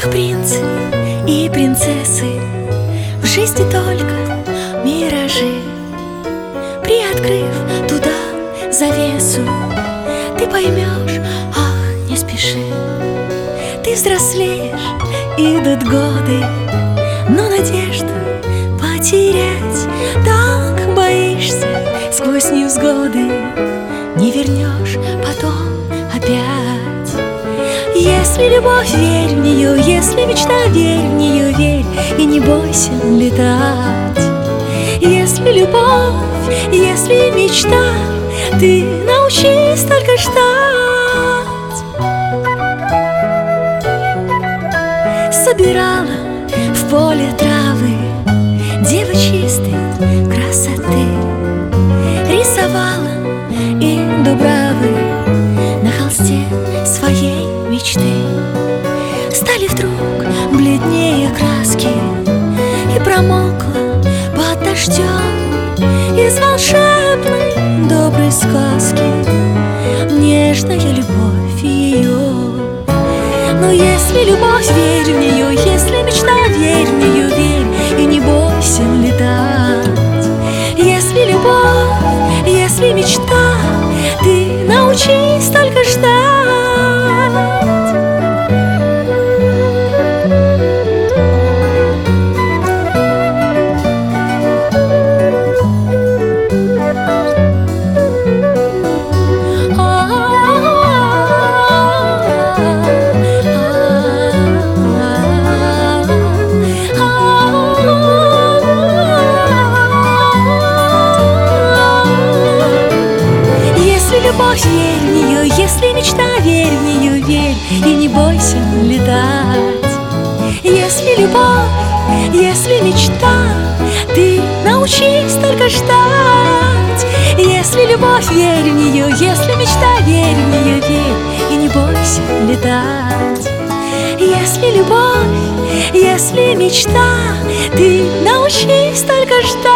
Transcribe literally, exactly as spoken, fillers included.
Ах, принцы и принцессы, в жизни только миражи. Приоткрыв туда завесу, ты поймешь, ах, не спеши. Ты взрослеешь, идут годы, но надежду потерять так боишься. Сквозь невзгоды не вернешь потом опять. Если любовь, верь в нее, если мечта, верь в нее, верь, и не бойся летать. Если любовь, если мечта, ты научись только ждать. Собирала в поле травы девы чистой красоты, рисовала и дубравы на холсте своей мечты. Стали вдруг бледнее краски, и промокла под дождем из волшебной доброй сказки нежная любовь ее. Но если любовь, верь в нее, если мечта, верь в нее, верь, и не бойся летать. Если любовь, если мечта, ты научись только ждать. Любовь, верь в нее, если мечта, верь в нее, верь, и не бойся летать. Если любовь, если мечта, ты научись только ждать. Если любовь, верь в нее, если мечта, верь в нее, верь, и не бойся летать. Если любовь, если мечта, ты научись только ждать.